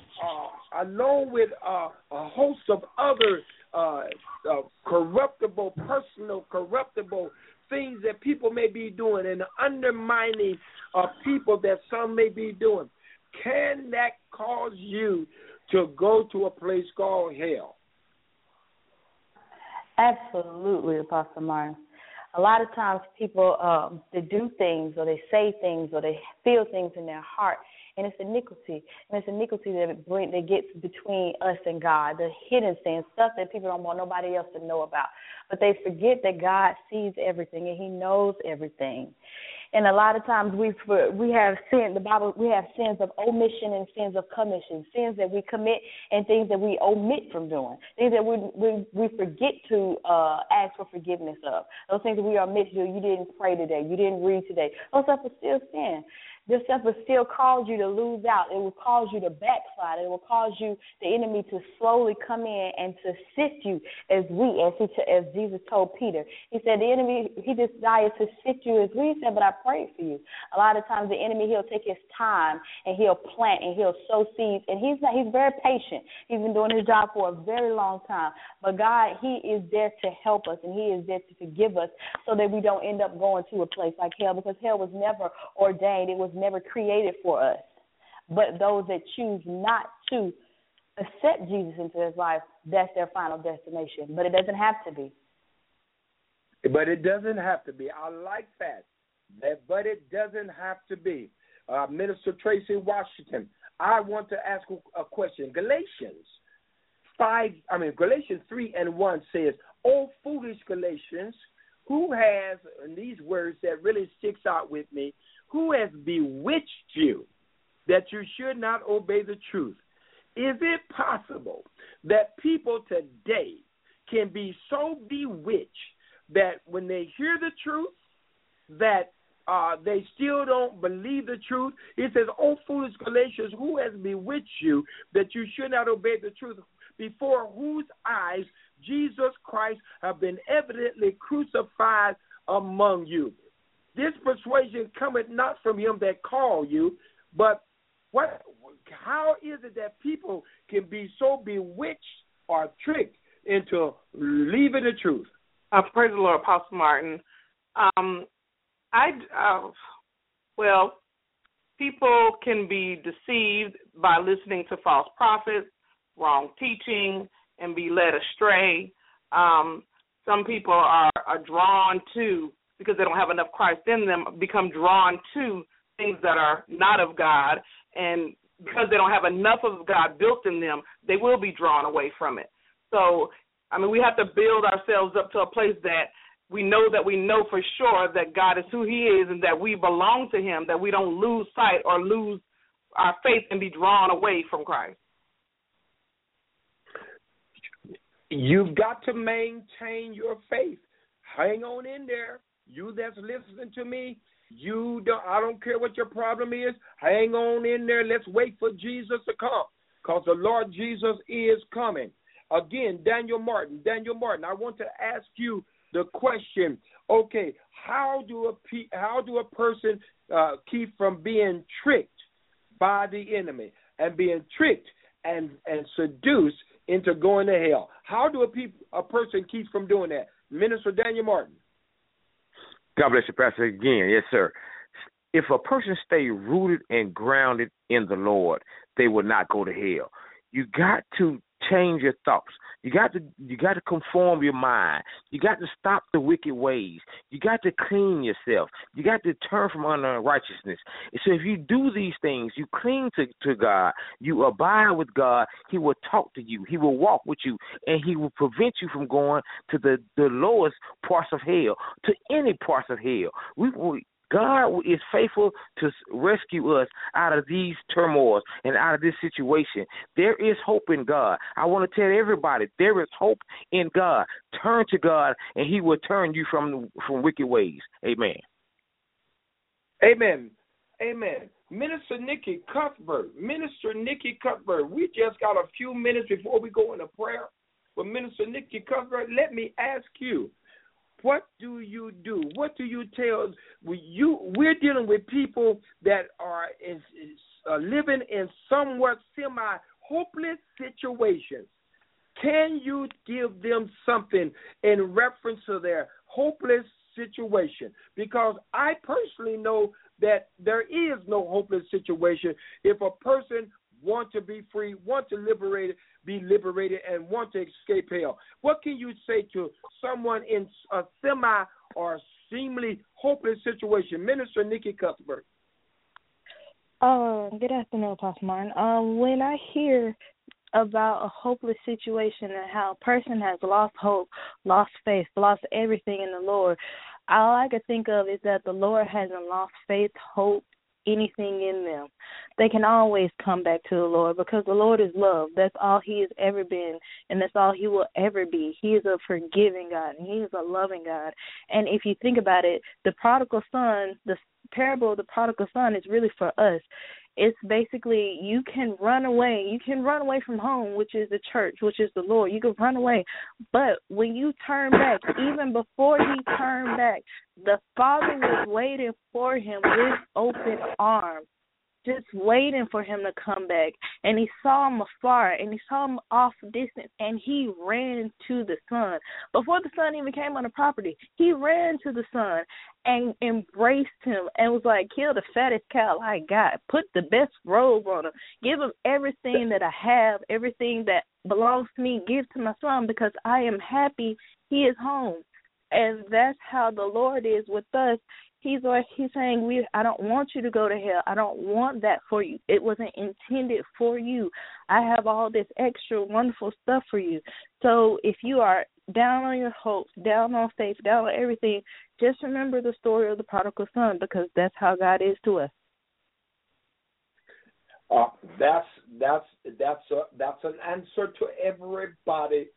uh, along with uh, a host of other uh, uh, corruptible, personal corruptible things that people may be doing and undermining of people that some may be doing. Can that cause you to go to a place called hell? Absolutely, Apostle Martin. A lot of times people, um, they do things or they say things or they feel things in their heart, and it's iniquity. And it's iniquity that bring, that gets between us and God, the hidden sins, stuff that people don't want nobody else to know about. But they forget that God sees everything and he knows everything. And a lot of times we we have sin. The Bible we have sins of omission and sins of commission, sins that we commit and things that we omit from doing, things that we we, we forget to uh, ask for forgiveness of. Those things that we omit to do. You didn't pray today. You didn't read today. Those stuff is still sin. This stuff will still cause you to lose out. It will cause you to backslide. It will cause you, the enemy, to slowly come in and to sift you as we, as he, as Jesus told Peter. He said the enemy, he desires to sift you as we. He said, but I prayed for you. A lot of times the enemy, he'll take his time and he'll plant and he'll sow seeds. And he's not, he's very patient. He's been doing his job for a very long time. But God, he is there to help us and he is there to forgive us so that we don't end up going to a place like hell, because hell was never ordained. It was never created for us. But those that choose not to accept Jesus into their life, that's their final destination. But it doesn't have to be. But it doesn't have to be. I like that. that but it doesn't have to be. Uh, Minister Tracy Washington, I want to ask a question. Galatians five, I mean Galatians three and one says, "O foolish Galatians, who has," and these words that really sticks out with me, "who has bewitched you that you should not obey the truth?" Is it possible that people today can be so bewitched that when they hear the truth, that uh, they still don't believe the truth. It says, "O foolish Galatians, who has bewitched you that you should not obey the truth, before whose eyes Jesus Christ have been evidently crucified among you? This persuasion cometh not from him that called you." But what? How is it that people can be so bewitched or tricked into leaving the truth? Uh, praise the Lord, Apostle Martin. Um, I uh, well, people can be deceived by listening to false prophets, wrong teaching, and be led astray. Um, some people are, are drawn to, because they don't have enough Christ in them, become drawn to things that are not of God, and because they don't have enough of God built in them, they will be drawn away from it. So, I mean, we have to build ourselves up to a place that we know that we know for sure that God is who he is and that we belong to him, that we don't lose sight or lose our faith and be drawn away from Christ. You've got to maintain your faith. Hang on in there. You that's listening to me, you don't, I don't care what your problem is. Hang on in there. Let's wait for Jesus to come, because the Lord Jesus is coming. Again, Daniel Martin, Daniel Martin, I want to ask you the question, okay, how do a, how do a person uh, keep from being tricked by the enemy and being tricked and, and seduced into going to hell? How do a, pe- a person keep from doing that? Minister Daniel Martin. God bless you, Pastor, again. Yes, sir. If a person stay rooted and grounded in the Lord, they will not go to hell. You got to change your thoughts. You got to you got to conform your mind. You got to stop the wicked ways. You got to clean yourself. You got to turn from unrighteousness. So if you do these things, you cling to, to God, you abide with God, he will talk to you. He will walk with you, and he will prevent you from going to the, the lowest parts of hell, to any parts of hell. We, we God is faithful to rescue us out of these turmoils and out of this situation. There is hope in God. I want to tell everybody, there is hope in God. Turn to God, and he will turn you from from wicked ways. Amen. Amen. Amen. Minister Nikki Cuthbert, Minister Nikki Cuthbert, we just got a few minutes before we go into prayer. But Minister Nikki Cuthbert, let me ask you, what do you do? What do you tell? You, we're dealing with people that are in, uh, living in somewhat semi-hopeless situations. Can you give them something in reference to their hopeless situation? Because I personally know that there is no hopeless situation if a person wants to be free, wants to liberate, be liberated, and want to escape hell. What can you say to someone in a semi or seemingly hopeless situation? Minister Nikki Cuthbert. Uh, good afternoon, Pastor Martin. Um, when I hear about a hopeless situation and how a person has lost hope, lost faith, lost everything in the Lord, all I can think of is that the Lord hasn't lost faith, hope, anything in them. They can always come back to the Lord, because the Lord is love. That's all he has ever been, and that's all he will ever be. He is a forgiving God, and he is a loving God. And if you think about it, the prodigal son, the parable of the prodigal son is really for us. It's basically, you can run away. You can run away from home, which is the church, which is the Lord. You can run away. But when you turn back, even before he turned back, the Father was waiting for him with open arms, just waiting for him to come back. And he saw him afar, and he saw him off distance, and he ran to the son. Before the son even came on the property, he ran to the son and embraced him and was like, kill the fattest cow I got, put the best robe on him, give him everything that I have, everything that belongs to me, give to my son, because I am happy he is home. And that's how the Lord is with us. He's like, he's saying, we. I don't want you to go to hell. I don't want that for you. It wasn't intended for you. I have all this extra wonderful stuff for you. So if you are down on your hopes, down on faith, down on everything, just remember the story of the prodigal son, because that's how God is to us. Uh, that's that's that's a, that's an answer to everybody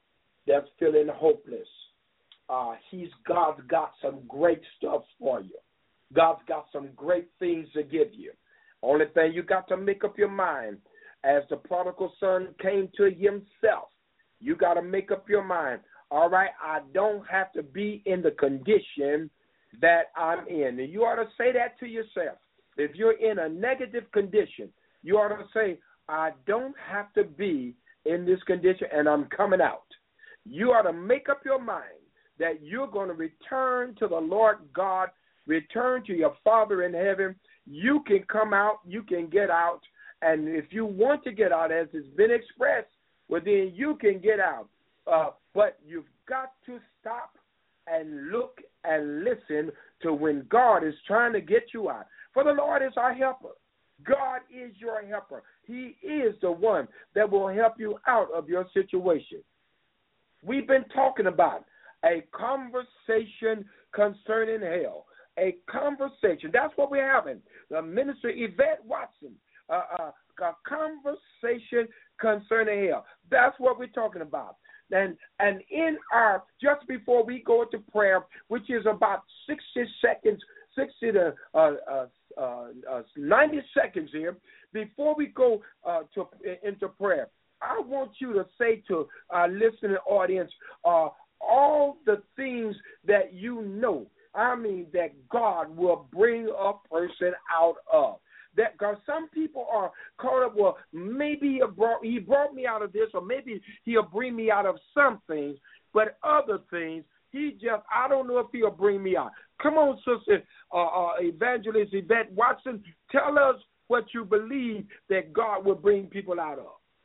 that's feeling hopeless, uh, he's God's got some great stuff for you. God's got some great things to give you. Only thing you got to make up your mind, as the prodigal son came to himself, you got to make up your mind. All right, I don't have to be in the condition that I'm in. And you ought to say that to yourself. If you're in a negative condition, you ought to say, I don't have to be in this condition and I'm coming out. You ought to make up your mind that you're going to return to the Lord God, return to your Father in heaven. You can come out, you can get out, and if you want to get out, as it's been expressed, well, then you can get out. Uh, but you've got to stop and look and listen to when God is trying to get you out. For the Lord is our helper. God is your helper. He is the one that will help you out of your situation. We've been talking about a conversation concerning hell. A conversation. That's what we're having. The Minister Yvette Watson, uh, uh, a conversation concerning hell. That's what we're talking about. And and in our, just before we go into prayer, which is about sixty seconds, sixty to uh, uh, uh, uh, ninety seconds here, before we go uh, to into prayer, I want you to say to our listening audience uh, all the things that you know. I mean, that God will bring a person out of. That because some people are caught up, well, maybe he brought, he brought me out of this, or maybe he'll bring me out of some things, but other things, he just, I don't know if he'll bring me out. Come on, Sister uh, uh, Evangelist Yvette Watson, tell us what you believe that God will bring people out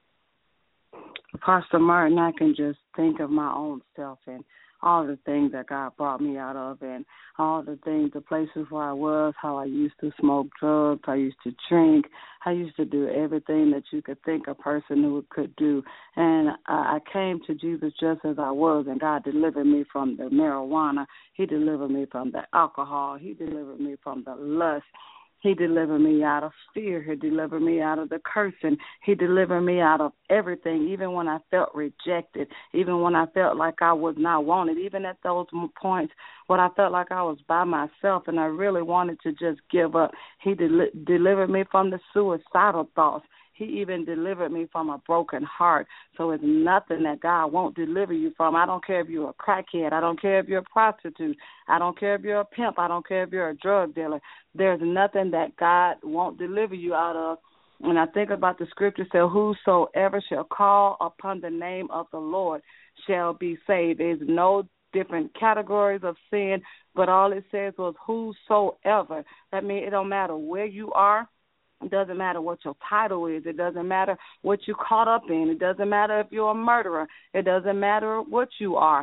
of. Pastor Martin, I can just think of my own self and all the things that God brought me out of, and all the things, the places where I was, how I used to smoke drugs, I used to drink, I used to do everything that you could think a person who could do. And I came to Jesus just as I was, and God delivered me from the marijuana. He delivered me from the alcohol. He delivered me from the lust. He delivered me out of fear. He delivered me out of the cursing. He delivered me out of everything, even when I felt rejected, even when I felt like I was not wanted, even at those points when I felt like I was by myself and I really wanted to just give up. He del- delivered me from the suicidal thoughts. He even delivered me from a broken heart. So it's nothing that God won't deliver you from. I don't care if you're a crackhead. I don't care if you're a prostitute. I don't care if you're a pimp. I don't care if you're a drug dealer. There's nothing that God won't deliver you out of. And I think about the scripture said, whosoever shall call upon the name of the Lord shall be saved. There's no different categories of sin, but all it says was whosoever. That means it don't matter where you are. It doesn't matter what your title is. It doesn't matter what you're caught up in. It doesn't matter if you're a murderer. It doesn't matter what you are.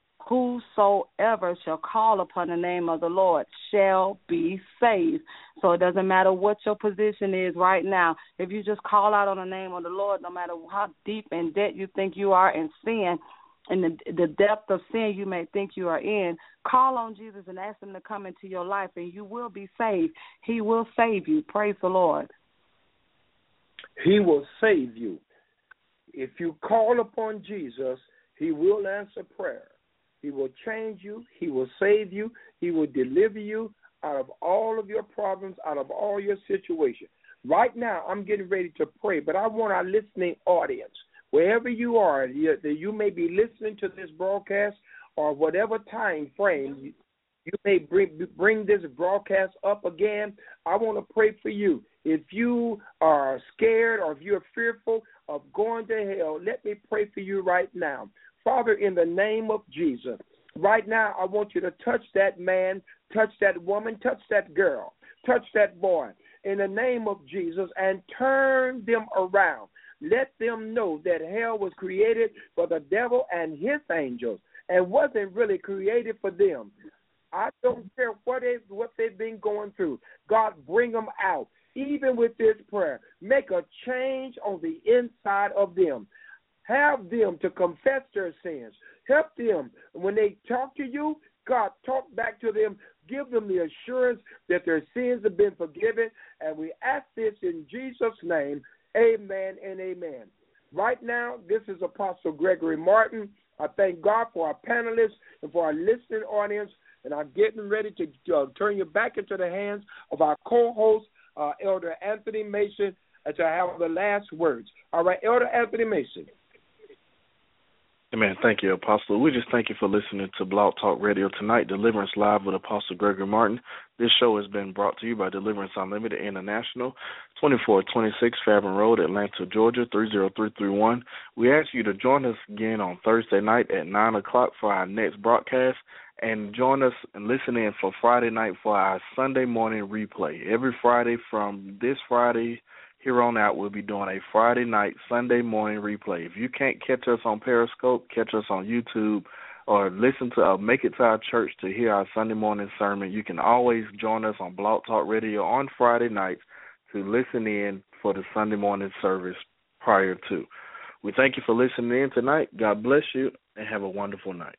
Whosoever shall call upon the name of the Lord shall be saved. So it doesn't matter what your position is right now. If you just call out on the name of the Lord, no matter how deep in debt you think you are in sin, in the, the depth of sin you may think you are in, call on Jesus and ask him to come into your life, and you will be saved. He will save you. Praise the Lord. He will save you. If you call upon Jesus, he will answer prayer. He will change you. He will save you. He will deliver you out of all of your problems, out of all your situations. Right now, I'm getting ready to pray, but I want our listening audience, wherever you are, you, you may be listening to this broadcast or whatever time frame you, you may bring, bring this broadcast up again. I want to pray for you. If you are scared or if you're fearful of going to hell, let me pray for you right now. Father, in the name of Jesus, right now I want you to touch that man, touch that woman, touch that girl, touch that boy, in the name of Jesus, and turn them around. Let them know that hell was created for the devil and his angels and wasn't really created for them. I don't care what, they, what they've been going through. God, bring them out. Even with this prayer, make a change on the inside of them. Have them to confess their sins. Help them. When they talk to you, God, talk back to them. Give them the assurance that their sins have been forgiven. And we ask this in Jesus' name. Amen and amen. Right now, this is Apostle Gregory Martin. I thank God for our panelists and for our listening audience, and I'm getting ready to uh, turn you back into the hands of our co-host, uh, Elder Anthony Mason, and to have the last words. All right, Elder Anthony Mason. Amen. Thank you, Apostle. We just thank you for listening to Blog Talk Radio tonight, Deliverance Live with Apostle Gregory Martin. This show has been brought to you by Deliverance Unlimited International, twenty-four twenty-six Fairburn Road, Atlanta, Georgia, three zero three three one. We ask you to join us again on Thursday night at nine o'clock for our next broadcast, and join us and listen in for Friday night for our Sunday morning replay. Every Friday from this Friday here on out, we'll be doing a Friday night, Sunday morning replay. If you can't catch us on Periscope, catch us on YouTube, or listen to, uh, make it to our church to hear our Sunday morning sermon, you can always join us on Blog Talk Radio on Friday nights to listen in for the Sunday morning service prior to. We thank you for listening in tonight. God bless you, and have a wonderful night.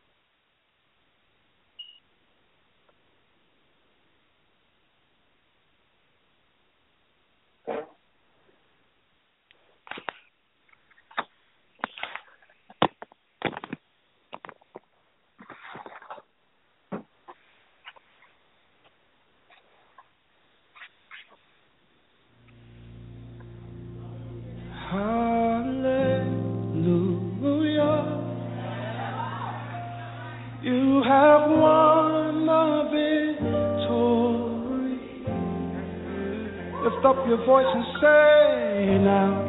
Up your voice and say now,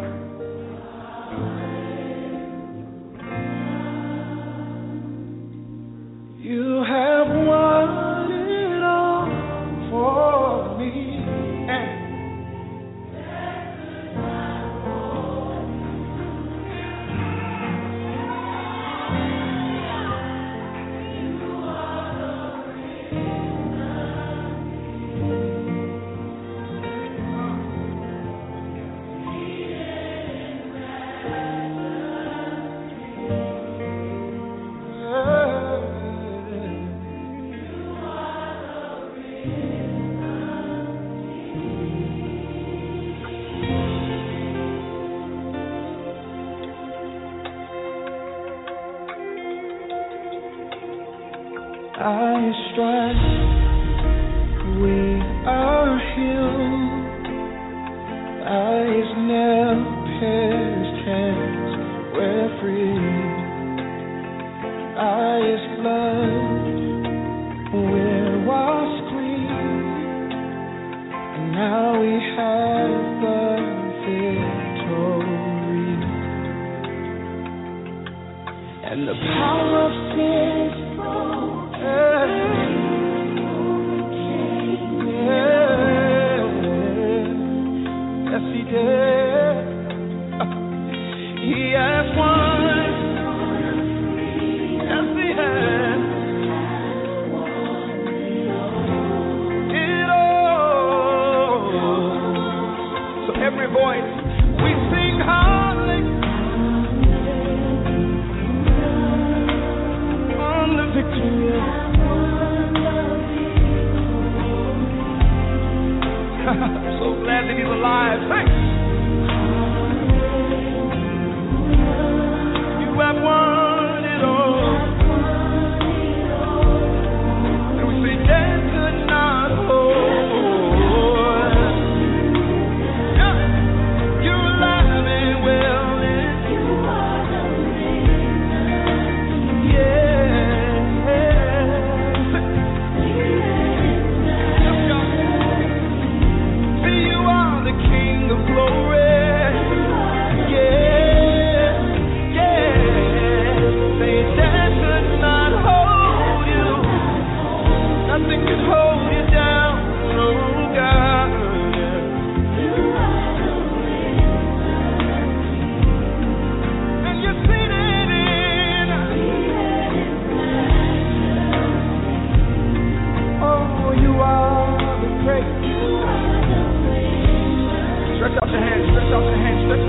you have won it all for me. By His stripes we are healed. By His nail-pierced hands we're free. By His blood we're washed clean. And now we have the victory. And the power of sin is broken. Yes, He did. He has won. Yes, He has. It all. So every voice we sing hallelujah on the victory. So glad that He's alive. Thanks. You have won it all. And we say death could not hold. Yeah. You're alive and well. And you are the reason. Yeah. King of glory, yeah, yeah. Say death could not hold you, nothing could hold you down, oh God. You are the reason, and you're seated in, oh, you are the great. Stretch out your hands, stretch out your hands, stretch